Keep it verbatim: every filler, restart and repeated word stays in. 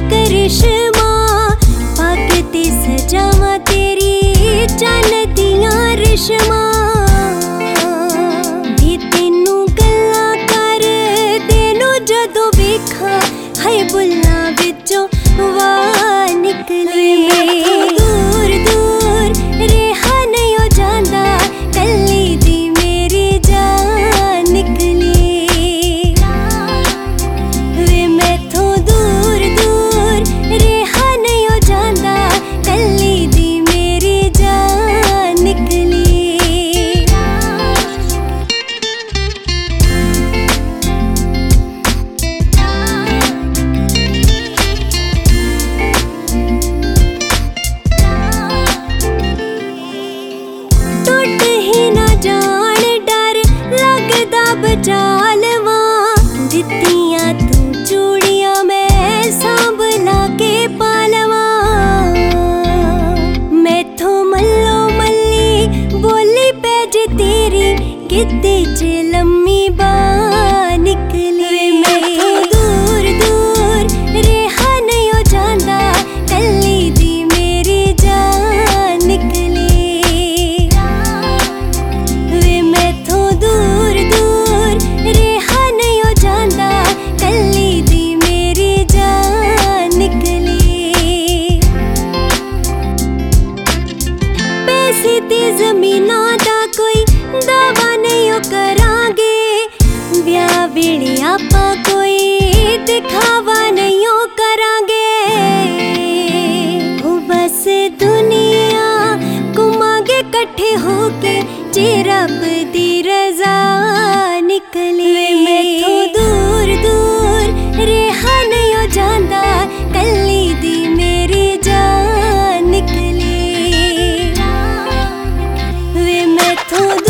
करिश्मा पाकते सजावा तेरी चन दियां रिश्मा दी तेनू गल्ला कर तेनू जदों वेखा हाय बुल्लां विचों वाह निकले दूर दूर रेहा नहीं हो जांदा कल्ली दी मेरी जान निकली वे मैथों दूर दूर रेहा नहीं हो जांदा कल्ली दी मेरी जान निकली टुट ही ना जान डर लगदा बचा लवां दित्तियां तू चूड़ियां मैं सांभ ला के पा लवां मैथों मल्लो मल्ली बोली पैज तेरी गिद्दे च लम्मी बांह निकली मैथों दूर दूर रेहा नहीं हो जांदा कल्ली दी मेरी जान निकली वे मैथों दूर दूर रेहा नहीं हो जांदा कल्ली दी मेरी जान निकली पैसे ते जमीनां दा कोई दावा नहीं ओ करांगे ब्याह वेले आपां कोई दिखावा नहीं ओ करांगे ओ बस दुनिया घुमांगे कट्ठे होके जे रब दी रज़ा निकले मैथों दूर दूर रेहा नहीं हो जांदा कल्ली दी मेरी जान निकली वे मैथों